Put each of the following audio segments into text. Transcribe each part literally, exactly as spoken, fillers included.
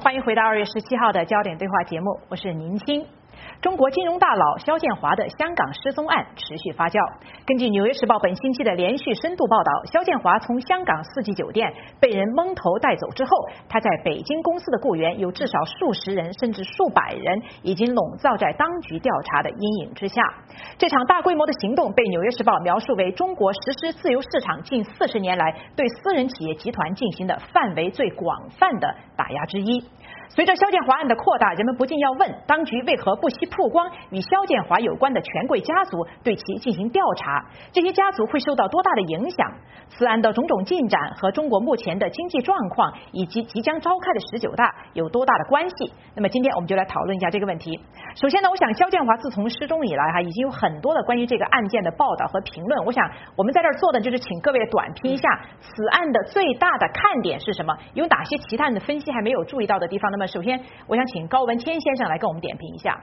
欢迎回到二月十七号的焦点对话节目，我是宁青。中国金融大佬肖建华的香港失踪案持续发酵。根据《纽约时报》本星期的连续深度报道，肖建华从香港四季酒店被人蒙头带走之后，他在北京公司的雇员有至少数十人甚至数百人，已经笼罩在当局调查的阴影之下。这场大规模的行动被《纽约时报》描述为中国实施自由市场近四十年来对私人企业集团进行的范围最广泛的打压之一。随着肖建华案的扩大，人们不禁要问，当局为何不惜曝光与肖建华有关的权贵家族，对其进行调查？这些家族会受到多大的影响？此案的种种进展和中国目前的经济状况以及即将召开的十九大有多大的关系？那么今天我们就来讨论一下这个问题。首先呢，我想肖建华自从失踪以来哈，已经有很多的关于这个案件的报道和评论。我想我们在这儿做的就是请各位短评一下此案的最大的看点是什么，有哪些其他人的分析还没有注意到的地方。那么首先，我想请高文谦先生来跟我们点评一下。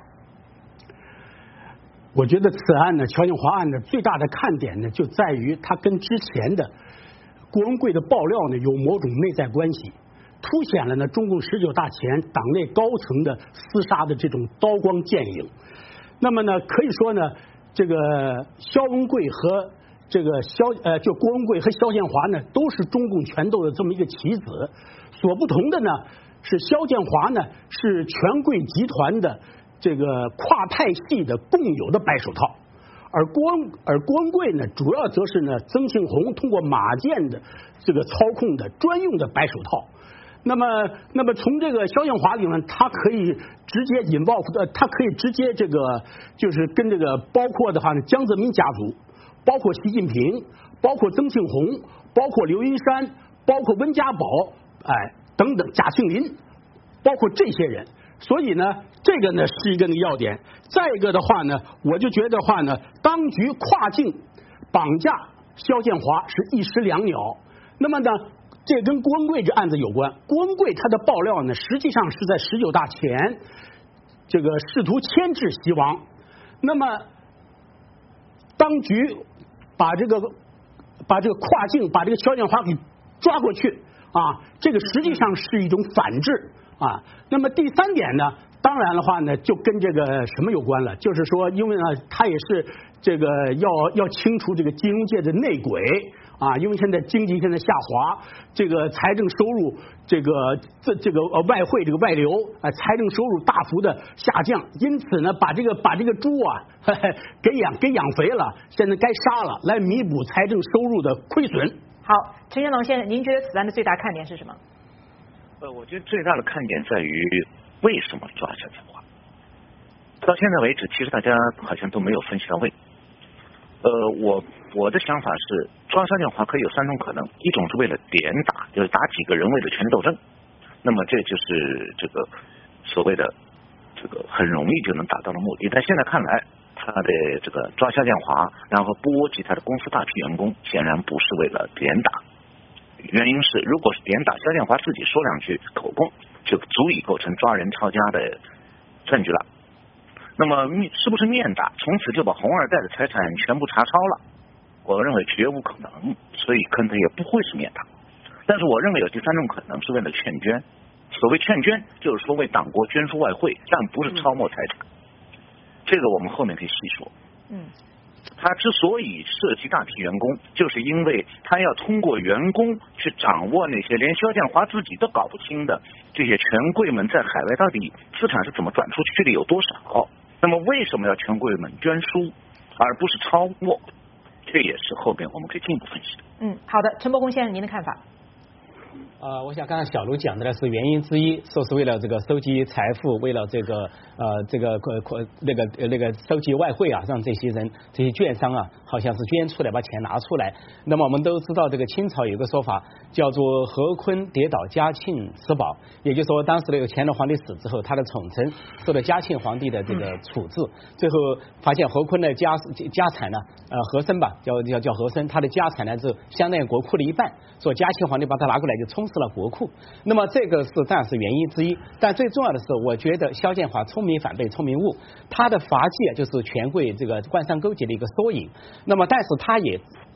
我觉得此案呢，肖建华案的最大的看点呢，就在于它跟之前的郭文贵的爆料呢有某种内在关系，凸显了呢中共十九大前党内高层的厮杀的这种刀光剑影。那么呢，可以说呢，这个肖文贵和这个肖呃，就郭文贵和肖建华呢，都是中共权斗的这么一个棋子。所不同的呢，是肖建华呢是权贵集团的这个跨派系的共有的白手套，而郭而郭文贵呢，主要则是呢曾庆红通过马建的这个操控的专用的白手套。那么，那么从这个肖建华里面，他可以直接引爆，呃，他可以直接这个就是跟这个包括的话呢，江泽民家族，包括习近平，包括曾庆红，包括刘云山，包括温家宝，哎。等等，贾庆林，包括这些人，所以呢，这个呢是一个要点。再一个的话呢，我就觉得话呢，当局跨境绑架肖建华是一石两鸟。那么呢，这跟郭文贵这案子有关。郭文贵他的爆料呢，实际上是在十九大前，这个试图牵制习王。那么，当局把这个把这个跨境把这个肖建华给抓过去。啊，这个实际上是一种反制啊。那么第三点呢，当然的话呢，就跟这个什么有关了，就是说，因为呢，他也是这个要要清除这个金融界的内鬼啊，因为现在经济现在下滑，这个财政收入这个这这个呃外汇这个外流啊，财政收入大幅的下降，因此呢，把这个把这个猪啊呵呵给养给养肥了，现在该杀了，来弥补财政收入的亏损。 好，陈元龙先生，您觉得此案的最大看点是什么？ 呃，我觉得最大的看点在于为什么抓肖建华。到现在为止，其实大家好像都没有分析到位。呃，我我的想法是，抓肖建华可以有三种可能：一种是为了点打，就是打几个人为的权力斗争，那么这就是这个所谓的这个很容易就能达到的目的。但现在看来，他的这个抓肖建华，然后波及他的公司大批员工，显然不是为了点打。原因是，如果是点打，肖建华自己说两句口供，就足以构成抓人抄家的证据了。那么是不是面打，从此就把红二代的财产全部查抄了？我认为绝无可能，所以可能也不会是面打。但是我认为有第三种可能，是为了劝捐。所谓劝捐，就是说为党国捐出外汇，但不是抄没财产。这个我们后面可以细说。 嗯， 他之所以涉及大批员工，就是因为他要通过员工去掌握那些连肖建华自己都搞不清的这些权贵们在海外到底资产是怎么转出去的有多少。那么为什么要权贵们捐书，而不是抄没？这也是后面我们可以进一步分析的。 嗯，好的，陈伯公先生，您的看法？ 呃，我想刚才小卢讲的呢是原因之一，说是为了这个收集财富，为了这个呃这个呃那个那个收集外汇啊，让这些人这些券商啊，好像是捐出来把钱拿出来。那么我们都知道，这个清朝有个说法叫做何坤跌倒嘉庆吃饱，也就是说当时那个乾隆皇帝死之后，他的宠臣受到嘉庆皇帝的这个处置，最后发现何坤的家家产呢，呃和珅吧，叫叫叫和珅，他的家产呢就相当于国库的一半，说嘉庆皇帝把他拿过来就充实了国库。那么这个是当然是原因之一，但最重要的是，我觉得肖建华聪明反被聪明误，他的罚戒就是权贵这个官商勾结的一个缩影。那么但是他也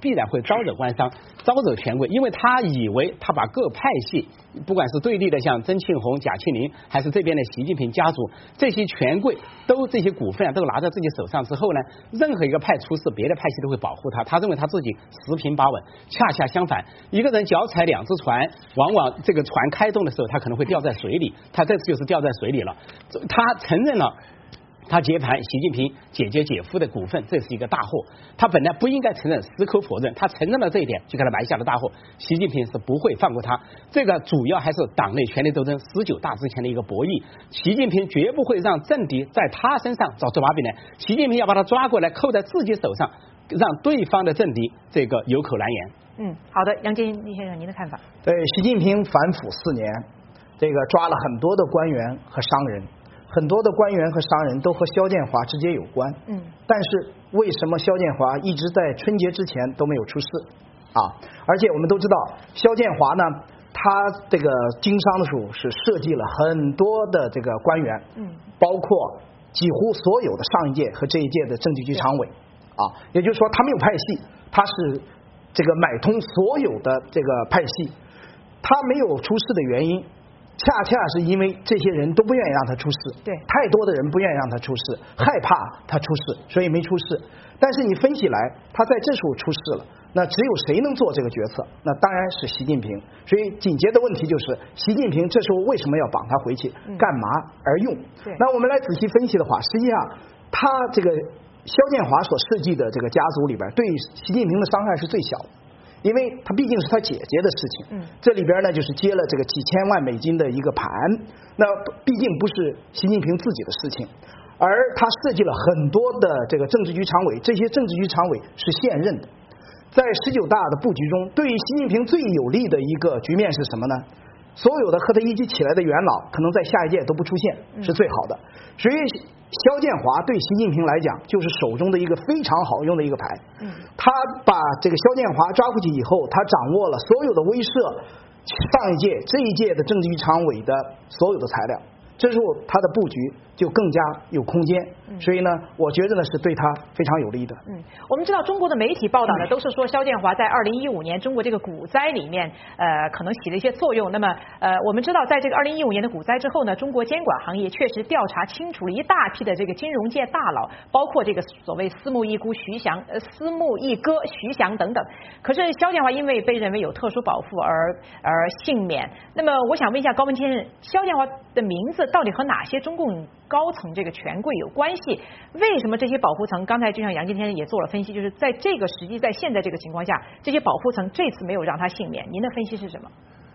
必然会招惹官商，招惹权贵，因为他以为他把各派系，不管是对立的像曾庆红、贾庆林，还是这边的习近平家族，这些权贵都这些股份啊都拿在自己手上之后呢，任何一个派出事，别的派系都会保护他，他认为他自己十平八稳。恰恰相反，一个人脚踩两只船，往往这个船开动的时候，他可能会掉在水里，他这次就是掉在水里了。他承认了他接盘习近平姐姐姐夫的股份，这是一个大祸。他本来不应该承认，矢口否认，他承认了这一点，就给他埋下了大祸。习近平是不会放过他，这个主要还是党内权力斗争十九大之前的一个博弈。习近平绝不会让政敌在他身上找出把柄来，习近平要把他抓过来扣在自己手上，让对方的政敌这个有口难言。 嗯，好的，杨洁篪先生，您的看法？ 对，习近平反腐四年，这个抓了很多的官员和商人。很多的官员和商人都和肖建华直接有关，嗯，但是为什么肖建华一直在春节之前都没有出事啊？而且我们都知道，肖建华呢，他这个经商的时候是设计了很多的这个官员，嗯，包括几乎所有的上一届和这一届的政治局常委，啊，也就是说他没有派系，他是这个买通所有的这个派系，他没有出事的原因。恰恰是因为这些人都不愿意让他出事， 对， 太多的人不愿意让他出事，害怕他出事，所以没出事。但是你分析来，他在这时候出事了，那只有谁能做这个决策？那当然是习近平。所以紧接的问题就是，习近平这时候为什么要绑他回去，干嘛而用？ 对， 那我们来仔细分析的话，实际上他这个肖建华所设计的这个家族里边，对习近平的伤害是最小的。因为他毕竟是他姐姐的事情，嗯，这里边呢就是接了这个几千万美金的一个盘，那毕竟不是习近平自己的事情，而他设计了很多的这个政治局常委，这些政治局常委是现任的，在十九大的布局中，对于习近平最有利的一个局面是什么呢？所有的和他一起起来的元老，可能在下一届都不出现，是最好的。所以肖建华对习近平来讲，就是手中的一个非常好用的一个牌。嗯，他把这个肖建华抓回去以后，他掌握了所有的威慑上一届、这一届的政治局常委的所有的材料。这时候他的布局就更加有空间，所以呢，我觉得呢是对他非常有利的。 嗯，我们知道中国的媒体报道呢，都是说肖建华在二零一五年中国这个股灾里面，呃，可能起了一些作用。那么，呃，我们知道在这个二零一五年的股灾之后呢，中国监管行业确实调查清楚了一大批的这个金融界大佬，包括这个所谓私募一姑徐翔、呃，私募一哥徐翔等等。可是肖建华因为被认为有特殊保护而而幸免。那么，我想问一下高文先生，肖建华的名字到底和哪些中共高层这个权贵有关系？为什么这些保护层，刚才就像杨洁篪先生也做了分析，就是在这个实际在现在这个情况下，这些保护层这次没有让他幸免，您的分析是什么？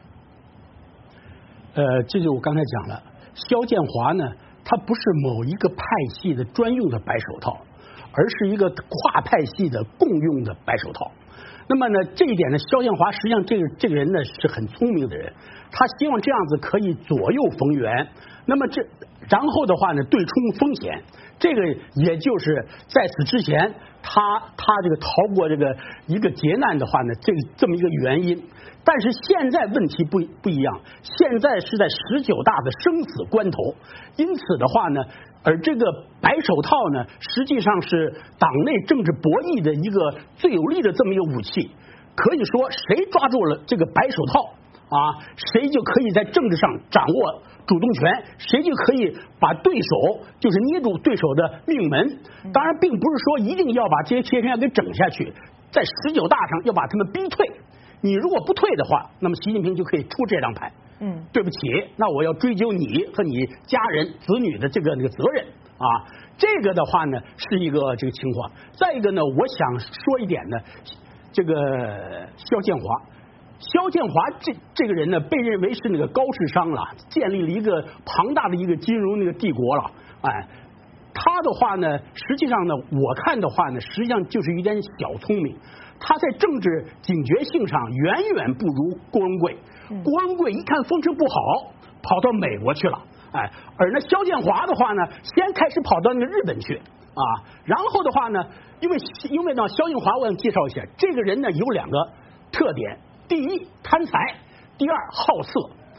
呃，这就我刚才讲了，肖建华呢，他不是某一个派系的专用的白手套，而是一个跨派系的共用的白手套。那么呢，这一点呢，肖建华实际上这个这个人呢是很聪明的人，他希望这样子可以左右逢源。那么这然后的话呢，对冲风险，这个也就是在此之前，他他这个逃过这个一个劫难的话呢，这这么一个原因。但是现在问题不不一样，现在是在十九大的生死关头，因此的话呢，而这个白手套呢，实际上是党内政治博弈的一个最有力的这么一个武器。可以说，谁抓住了这个白手套啊，谁就可以在政治上掌握主动权，谁就可以把对手就是捏住对手的命门。当然，并不是说一定要把这些切权给整下去，在十九大上要把他们逼退。你如果不退的话，那么习近平就可以出这张牌。嗯，对不起，那我要追究你和你家人子女的这个那个责任啊。这个的话呢，是一个这个情况。再一个呢，我想说一点呢，这个肖建华。肖建华这这个人呢，被认为是那个高智商了，建立了一个庞大的一个金融那个帝国了。哎，他的话呢，实际上呢，我看的话呢，实际上就是一点小聪明。他在政治警觉性上远远不如郭文贵。郭文贵一看风声不好，跑到美国去了。哎，而那肖建华的话呢，先开始跑到那个日本去啊，然后的话呢，因为因为呢，肖建华我想介绍一下，这个人呢有两个特点。第一，贪财；第二，好色。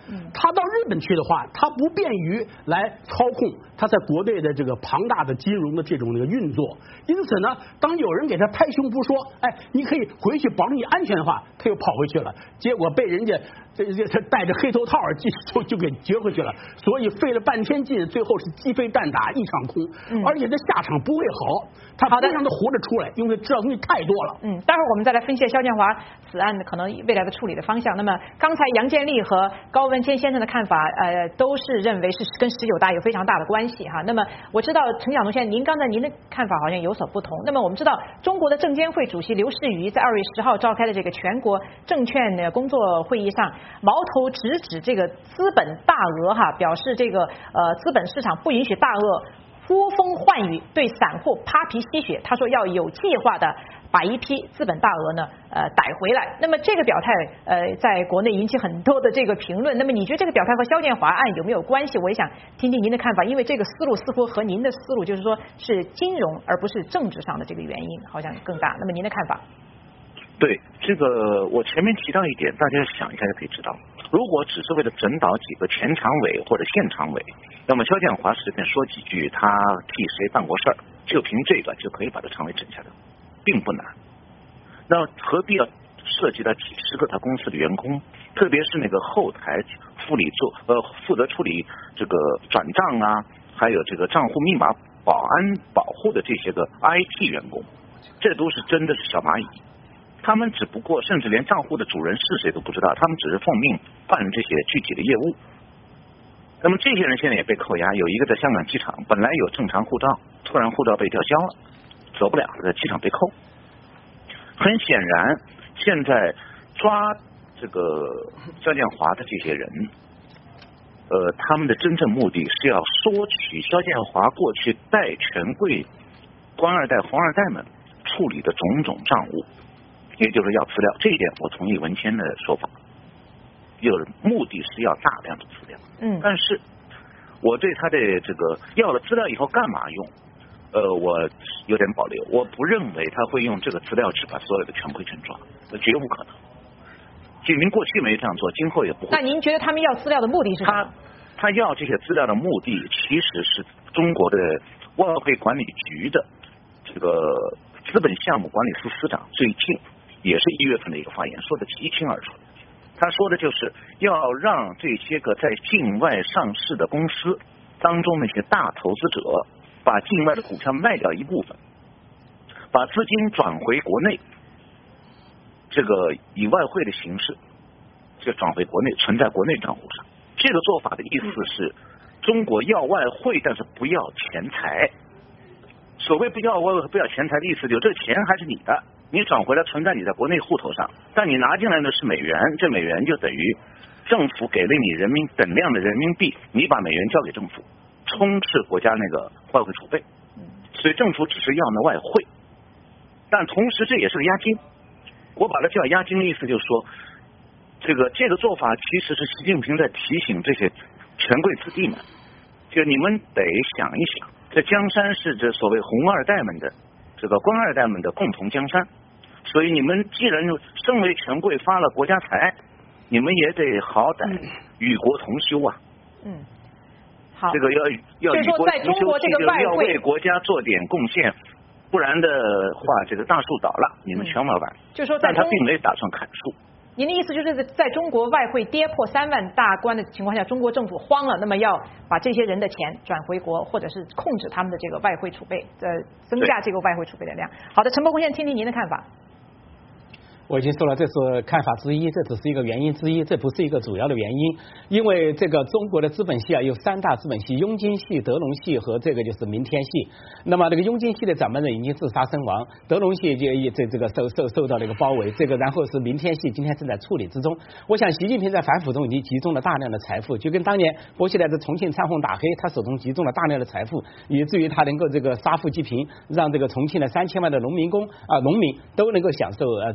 他到日本去的话，他不便于来操控他在国内的这个庞大的金融的这种那个运作。因此呢，当有人给他拍胸脯说，哎，你可以回去保证你安全的话，他又跑回去了，结果被人家这这他戴着黑头套就就给撅回去了。所以费了半天劲，最后是鸡飞蛋打一场空，嗯、而且这下场不会好，他非常的活着出来，因为知道东西太多了。 嗯，待会儿我们再来分析肖建华此案可能未来的处理的方向。那么刚才杨建立和高文谦先生的看法，呃，都是认为是跟十九大有非常大的关系哈。那么我知道陈晓东先生，您刚才您的看法好像有所不同。那么我们知道，中国的证监会主席刘士余在二月十号召开的这个全国证券的工作会议上，矛头直指这个资本大鳄哈，表示这个呃资本市场不允许大鳄呼风唤雨，对散户扒皮吸血。他说要有计划的把一批资本大鳄呢呃逮回来。那么这个表态呃在国内引起很多的这个评论。那么你觉得这个表态和肖建华案有没有关系？我也想听听您的看法，因为这个思路似乎和您的思路就是说是金融而不是政治上的这个原因好像更大。那么您的看法？ 对，这个我前面提到一点，大家想一下就可以知道，如果只是为了整倒几个前常委或者现常委，那么肖建华随便说几句他替谁办过事儿，就凭这个就可以把这常委整下来，并不难。那何必要涉及到几十个他公司的员工，特别是那个后台副理做呃负责处理这个转账啊，还有这个账户密码保安保护的这些个 I T 员工，这都是真的是小蚂蚁。他们只不过甚至连账户的主人是谁都不知道，他们只是奉命办这些具体的业务。那么这些人现在也被扣押，有一个在香港机场本来有正常护照，突然护照被吊销了，走不了了，在机场被扣。很显然现在抓这个肖建华的这些人呃，他们的真正目的是要索取肖建华过去代权贵官二代红二代们处理的种种账务，也就是要资料。这一点我同意文谦的说法，有目的是要大量的资料。 嗯， 但是我对他的这个要了资料以后干嘛用，呃，我有点保留。我不认为他会用这个资料去把所有的权贵全抓，绝不可能。居民过去没这样做，今后也不会。 那您觉得他们要资料的目的是什么？ 他他要这些资料的目的，其实是中国的外汇管理局的这个资本项目管理司司长最近也是一月份的一个发言，说的极清而楚。他说的就是要让这些个在境外上市的公司当中那些大投资者，把境外的股票卖掉一部分，把资金转回国内，这个以外汇的形式就转回国内，存在国内账户上。这个做法的意思是，中国要外汇，但是不要钱财。所谓不要外汇不要钱财的意思，就是这钱还是你的，你转回来存在你在国内户头上，但你拿进来的是美元，这美元就等于政府给了你人民等量的人民币，你把美元交给政府，充斥国家那个外汇储备。所以政府只是要那外汇，但同时这也是个押金。我把它叫押金的意思就是说，这个这个做法其实是习近平在提醒这些权贵子弟们，就你们得想一想，这江山是这所谓红二代们的这个官二代们的共同江山，所以你们既然身为权贵发了国家财，你们也得好歹与国同修啊。 嗯，好， 这个要要与国同修， 这个要为国家做点贡献，不然的话，这个大树倒了，你们全玩完。 就说在但他并没打算砍树。 您的意思就是在中国外汇跌破三万大关的情况下，中国政府慌了，那么要把这些人的钱转回国，或者是控制他们的这个外汇储备，呃，增加这个外汇储备的量。好的，陈伯公先听听您的看法。 我已经说了，这是看法之一，这只是一个原因之一，这不是一个主要的原因。因为这个中国的资本系啊，有三大资本系：雍金系、德隆系和这个就是明天系。那么这个雍金系的掌门人已经自杀身亡，德隆系就也这这个受受受到了一个包围，这个然后是明天系今天正在处理之中。我想习近平在反腐中已经集中了大量的财富，就跟当年薄熙来在重庆参红打黑，他手中集中了大量的财富，以至于他能够这个杀富济贫，让这个重庆的三千万的农民工啊农民都能够享受呃这个呃。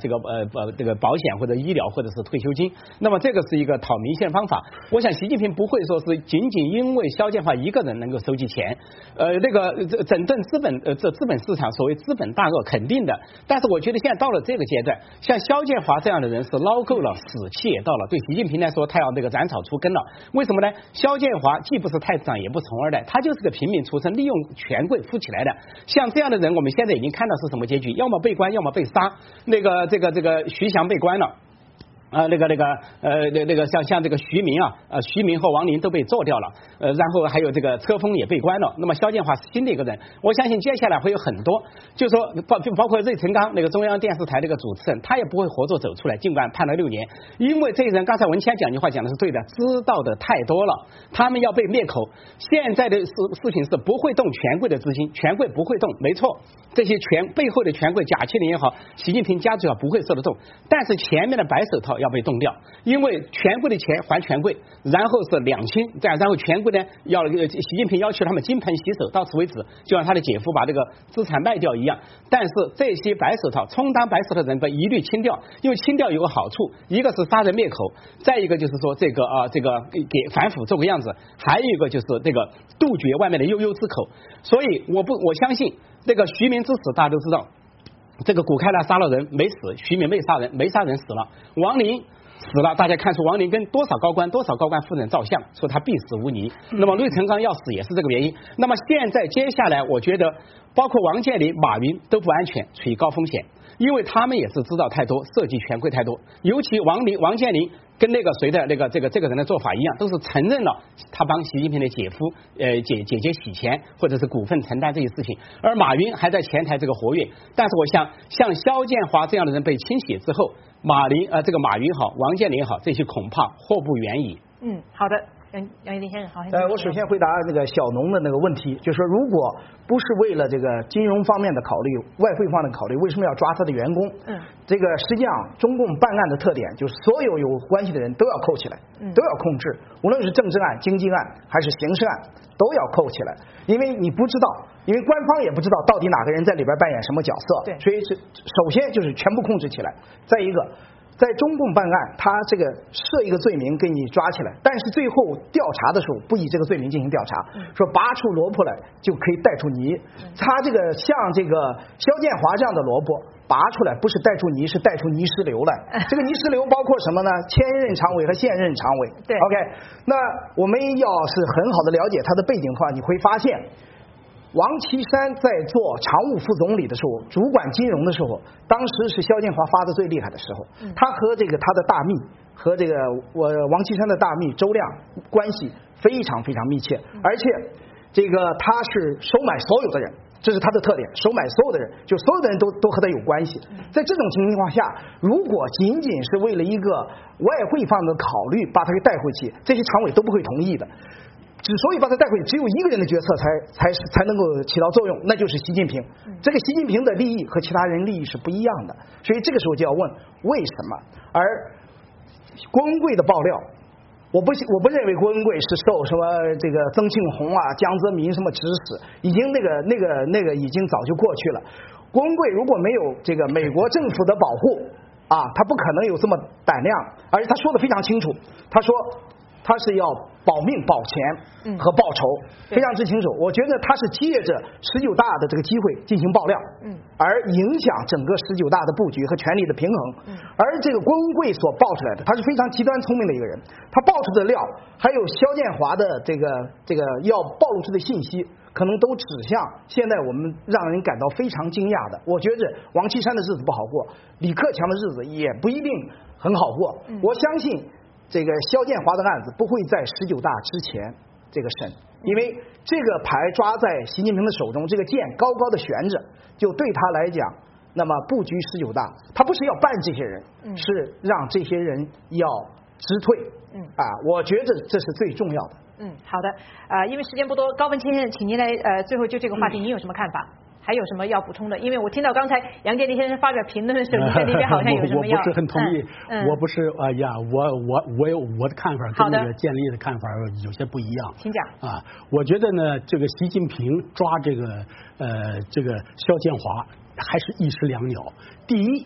呃这个保险或者医疗或者是退休金。那么这个是一个讨民心的方法。我想习近平不会说是仅仅因为肖建华一个人能够收集钱，呃那个整顿资本呃这资本市场所谓资本大鳄肯定的。但是我觉得现在到了这个阶段，像肖建华这样的人是捞够了，死气也到了。对习近平来说，他要那个斩草除根了。为什么呢？肖建华既不是太子长，也不是红二代，他就是个平民出身，利用权贵富起来的。像这样的人，我们现在已经看到是什么结局？要么被关，要么被杀。那个这个这个徐翔被关了。啊，那个那个呃，那那个像像这个徐明啊，呃，徐明和王林都被做掉了，呃，然后还有这个车峰也被关了。那么肖建华是新的一个人，我相信接下来会有很多，就说包包括芮成钢那个中央电视台那个主持人，他也不会活着走出来，尽管判了六年，因为这些人刚才文谦讲句话讲的是对的，知道的太多了，他们要被灭口。现在的事事情是不会动权贵的资金，权贵不会动，没错，这些权背后的权贵，贾庆林也好，习近平家族也好，不会受得动，但是前面的白手套要被冻掉，因为权贵的钱还权贵，然后是两清，这样然后权贵呢要习近平要求他们金盆洗手，到此为止，就像他的姐夫把这个资产卖掉一样。但是这些白手套充当白手套的人被一律清掉，因为清掉有个好处，一个是杀人灭口，再一个就是说这个啊这个给反腐做个样子，还有一个就是这个杜绝外面的悠悠之口。所以我不我相信这个徐明之死大家都知道。这个古开拉杀了人没死，徐明没杀人，没杀人死了。王林死了，大家看出王林跟多少高官、多少高官夫人照相，说他必死无疑。那么芮成钢要死也是这个原因。那么现在接下来，我觉得包括王健林、马云都不安全，处于高风险，因为他们也是知道太多，涉及权贵太多。尤其王林、王健林跟那个谁的那个这个这个人的做法一样，都是承认了他帮习近平的姐夫呃姐姐姐洗钱或者是股份承担这些事情，而马云还在前台这个活跃。但是我想，像肖建华这样的人被清洗之后，马林呃这个马云好，王健林好，这些恐怕祸不远矣。 嗯，好的。杨杨一林先生，好。 呃，我首先回答那个小农的那个问题，就是说，如果不是为了这个金融方面的考虑、外汇方面的考虑，为什么要抓他的员工？嗯，这个实际上中共办案的特点就是所有有关系的人都要扣起来，都要控制，无论是政治案、经济案还是刑事案，都要扣起来，因为你不知道，因为官方也不知道到底哪个人在里边扮演什么角色，对，所以是首先就是全部控制起来，再一个。在中共办案，他这个设一个罪名给你抓起来，但是最后调查的时候不以这个罪名进行调查，说拔出萝卜来就可以带出泥。他这个像这个肖建华这样的萝卜拔出来，不是带出泥，是带出泥石流来。这个泥石流包括什么呢？前任常委和现任常委。对 ，OK。那我们要是很好的了解他的背景的话，你会发现。王岐山在做常务副总理的时候，主管金融的时候，当时是肖建华发的最厉害的时候。他和这个他的大秘和这个我王岐山的大秘周亮关系非常非常密切，而且这个他是收买所有的人，这是他的特点，收买所有的人，就所有的人都都和他有关系。在这种情况下，如果仅仅是为了一个外汇方的考虑把他给带回去，这些常委都不会同意的。之所以把他带回去，只有一个人的决策才才才能够起到作用，那就是习近平。这个习近平的利益和其他人利益是不一样的，所以这个时候就要问为什么。而郭文贵的爆料，我不我不认为郭文贵是受什么这个曾庆红啊、江泽民什么指使，已经那个那个那个已经早就过去了。郭文贵如果没有这个美国政府的保护啊，他不可能有这么胆量，而且他说的非常清楚，他说。他是要保命保钱和报仇，非常之清楚。我觉得他是借着十九大的这个机会进行爆料，嗯，而影响整个十九大的布局和权力的平衡。嗯，而这个郭文贵所爆出来的，他是非常极端聪明的一个人，他爆出的料，还有肖建华的这个这个要暴露出的信息，可能都指向现在我们让人感到非常惊讶的。我觉着王岐山的日子不好过，李克强的日子也不一定很好过。嗯，我相信。这个肖建华的案子不会在十九大之前这个审，因为这个牌抓在习近平的手中，这个剑高高的悬着，就对他来讲，那么布局十九大，他不是要办这些人，是让这些人要直退。嗯啊，我觉得这是最重要的。 嗯，好的，呃，因为时间不多，高文谦先生，请您来呃，最后就这个话题，您有什么看法？还有什么要补充的？因为我听到刚才杨洁篪先生发表评论的时候，你在那边好像有什么要？ 我不是很同意，嗯嗯、我不是哎呀，我我我有我的看法跟那个建立的看法有些不一样。 请讲。 啊，我觉得呢，这个习近平抓这个呃这个肖建华还是一石两鸟。第一，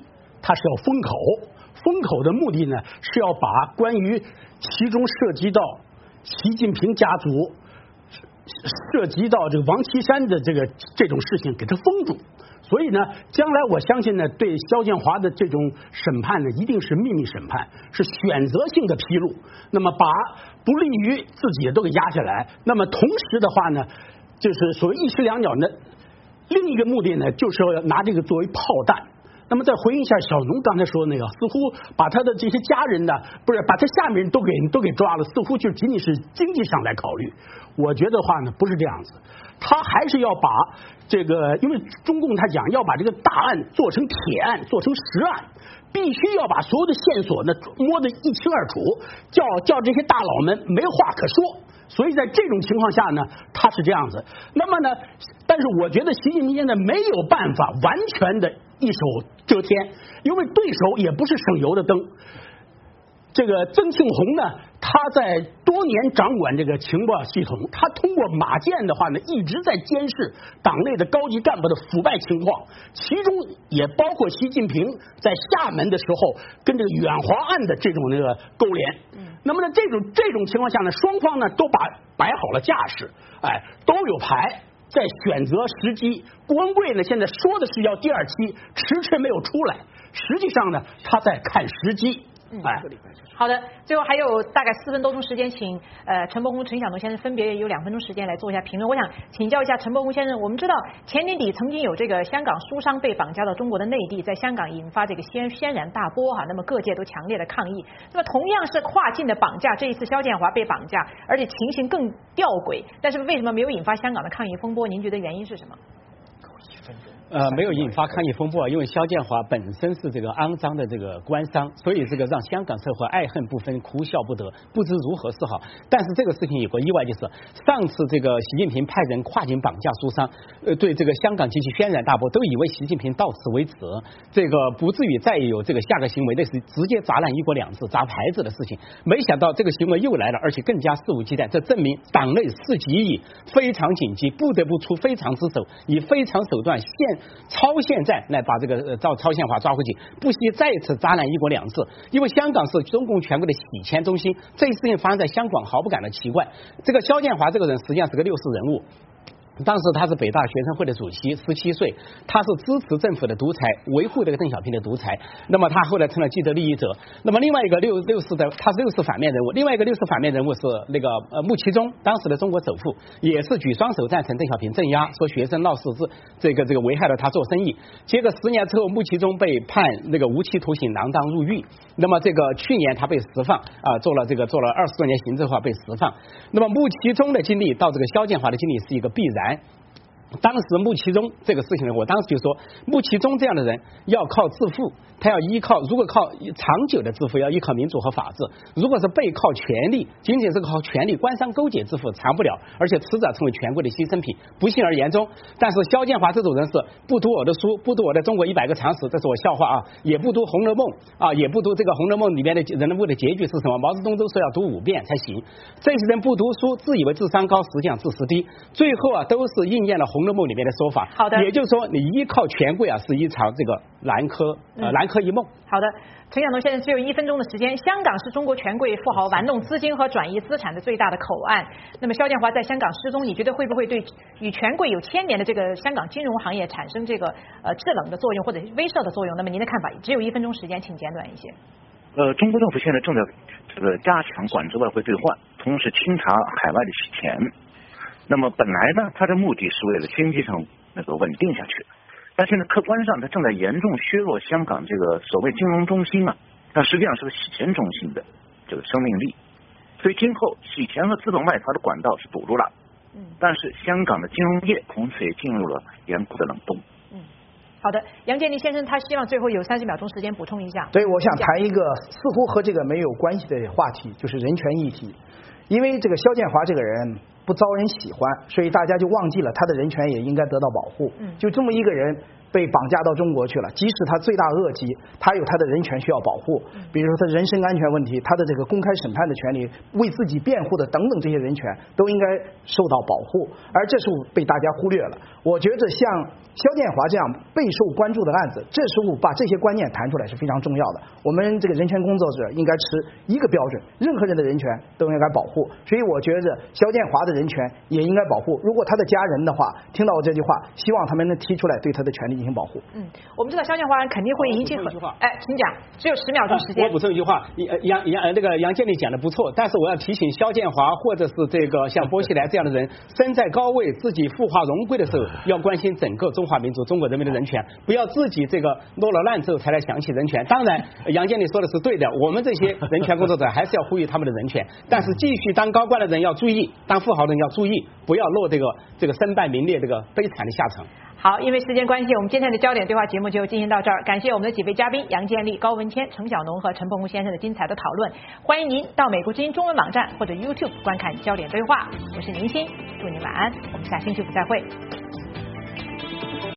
它是要封口，封口的目的呢是要把关于其中涉及到习近平家族、涉及到这个王岐山的这个这种事情给它封住。所以呢，将来我相信呢，对肖建华的这种审判呢，一定是秘密审判，是选择性的披露。那么把不利于自己都给压下来。那么同时的话呢，就是所谓一石两鸟呢，另一个目的呢，就是要拿这个作为炮弹。那么再回应一下小农刚才说那个，似乎把他的这些家人呢，不是把他下面人都给都给抓了，似乎就仅仅是经济上来考虑。我觉得话呢，不是这样子，他还是要把这个，因为中共他讲要把这个大案做成铁案，做成实案，必须要把所有的线索呢摸得一清二楚，叫叫这些大佬们没话可说。所以在这种情况下呢，他是这样子。那么呢，但是我觉得习近平现在没有办法完全的一手遮天，因为对手也不是省油的灯。这个曾庆红呢，他在多年掌管这个情报系统，他通过马建的话呢，一直在监视党内的高级干部的腐败情况，其中也包括习近平在厦门的时候跟这个远华案的这种那个勾连。那么呢，这种这种情况下呢，双方呢都把摆好了架势，哎，都有牌，在选择时机。郭文贵呢，现在说的是要第二期，迟迟没有出来，实际上呢，他在看时机。哎， 好的，最后还有大概四分多钟时间，请呃陈伯宏、陈晓农先生分别有两分钟时间来做一下评论。我想请教一下陈伯宏先生，我们知道前年底曾经有这个香港书商被绑架到中国的内地，在香港引发这个轩轩然大波哈，那么各界都强烈的抗议。那么同样是跨境的绑架，这一次肖建华被绑架，而且情形更吊诡，但是为什么没有引发香港的抗议风波？您觉得原因是什么？ 呃，没有引发抗议风波，因为肖建华本身是这个肮脏的这个官商，所以这个让香港社会爱恨不分，哭笑不得，不知如何是好。但是这个事情有个意外，就是上次这个习近平派人跨境绑架书商，呃，对这个香港激起轩然大波，都以为习近平到此为止，这个不至于再有这个下个行为，那是直接砸烂一国两制、砸牌子的事情。没想到这个行为又来了，而且更加肆无忌惮，这证明党内士气已非常紧急，不得不出非常之手，以非常手段现。超限战来把这个赵超宪华抓回去，不惜再次砸烂一国两制。因为香港是中共全国的洗钱中心，这一事情发生在香港毫不感到奇怪。这个肖建华这个人实际上是个六世人物。当时他是北大学生会的主席，十七岁，他是支持政府的独裁，维护这个邓小平的独裁。那么他后来成了既得利益者。那么另外一个六六世的，他是六世反面人物。另外一个六世反面人物是那个呃穆其中，当时的中国首富，也是举双手赞成邓小平镇压，说学生闹事是这个这个危害了他做生意。结果十年之后，穆其中被判那个无期徒刑，锒铛入狱。那么这个去年他被释放啊，做了这个做了二十多年刑之后被释放。那么穆其中的经历到这个肖建华的经历是一个必然。当时穆其中这个事情呢，我当时就说，穆其中这样的人要靠致富，他要依靠，如果靠长久的致富，要依靠民主和法治；如果是背靠权力，仅仅是靠权力官商勾结致富，长不了，而且迟早成为权贵的牺牲品，不幸而言中。但是肖建华这种人是不读我的书，不读我的中国一百个常识，这是我笑话啊，也不读《红楼梦》啊，也不读这个《红楼梦》里面的人物的结局是什么，毛泽东都说要读五遍才行。这些人不读书，自以为智商高，实际上智识低，最后啊都是应验了《红楼梦》里面的说法。 好的， 也就是说，你依靠权贵啊，是一场这个南柯呃南柯一梦。 好的，陈晓农先生只有一分钟的时间。香港是中国权贵富豪玩弄资金和转移资产的最大的口岸。那么肖建华在香港失踪，你觉得会不会对与权贵有牵连的这个香港金融行业产生这个呃制冷的作用或者威慑的作用？那么您的看法？只有一分钟时间，请简短一些。 呃，中国政府现在正在这个加强管制外汇兑换，同时清查海外的洗钱。那么本来呢，它的目的是为了经济上那个稳定下去，但现在客观上它正在严重削弱香港这个所谓金融中心啊，它实际上是个洗钱中心的这个生命力。所以今后洗钱和资本外逃的管道是堵住了，嗯，但是香港的金融业从此也进入了严酷的冷冻。 嗯，好的，杨建立先生他希望最后有三十秒钟时间补充一下。 对，我想谈一个似乎和这个没有关系的话题，就是人权议题。因为这个肖建华这个人不招人喜欢，所以大家就忘记了他的人权也应该得到保护。嗯，就这么一个人， 被绑架到中国去了，即使他罪大恶极，他有他的人权需要保护，比如说他人身安全问题，他的这个公开审判的权利，为自己辩护的等等这些人权都应该受到保护，而这是被大家忽略了。我觉得像肖建华这样备受关注的案子，这时候把这些观念谈出来是非常重要的。我们这个人权工作者应该持一个标准，任何人的人权都应该保护。所以我觉得肖建华的人权也应该保护。如果他的家人的话听到我这句话，希望他们能提出来对他的权利进行保护。 嗯，我们知道肖建华案肯定会引起很……哎，请讲，只有十秒钟时间。 我补充一句话，杨杨那个杨建立讲的不错，但是我要提醒肖建华或者是这个像薄熙来这样的人，身在高位，自己富华荣贵的时候，要关心整个中华民族、中国人民的人权，不要自己这个落了难之后才来想起人权。当然，杨建立说的是对的，我们这些人权工作者还是要呼吁他们的人权，但是继续当高官的人要注意，当富豪的人要注意，不要落这个这个身败名裂这个悲惨的下场。 好，因为时间关系，我们今天的焦点对话节目就进行到这儿。感谢我们的几位嘉宾杨建立、高文谦、程晓农和陈鹏公先生的精彩的讨论。欢迎您到美国之音中文网站或者 YouTube 观看焦点对话。我是宁鑫，祝您晚安，我们下星期五再会。